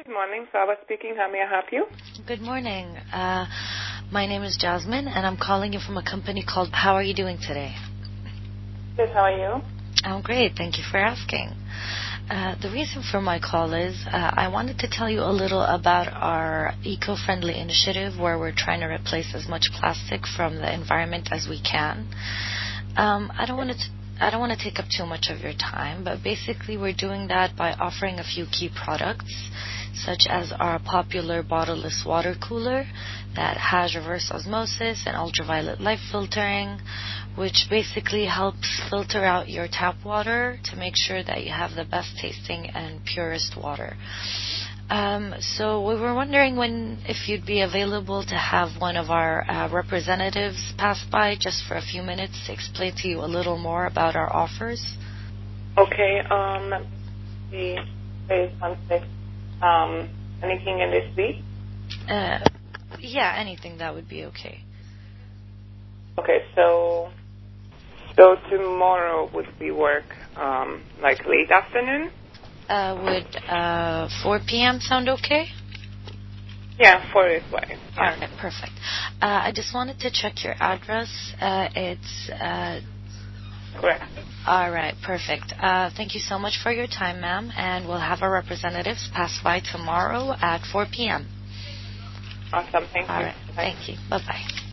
Good morning. Saba speaking. How may I help you? Good morning. My name is Jasmine, and I'm calling you from a company called. How are you doing today? Good. How are you? I'm great. Thank you for asking. The reason for my call is I wanted to tell you a little about our eco-friendly initiative where we're trying to replace as much plastic from the environment as we can. I don't want to take up too much of your time, but basically we're doing that by offering a few key products, such as our popular bottleless water cooler that has reverse osmosis and ultraviolet light filtering, which basically helps filter out your tap water to make sure that you have the best tasting and purest water. So we were wondering if you'd be available to have one of our representatives pass by just for a few minutes to explain to you a little more about our offers. Okay. Let me see. Say something. Anything in this week? Yeah, anything that would be okay. Okay. So tomorrow would be work, like late afternoon? Would 4 p.m. sound okay? Yeah, 4 is fine. Yeah. All right, perfect. I just wanted to check your address. It's Correct. all right, perfect. Thank you so much for your time, ma'am, and we'll have our representatives pass by tomorrow at 4 p.m. Awesome. Thank All you. right, Bye. thank you. Bye-bye.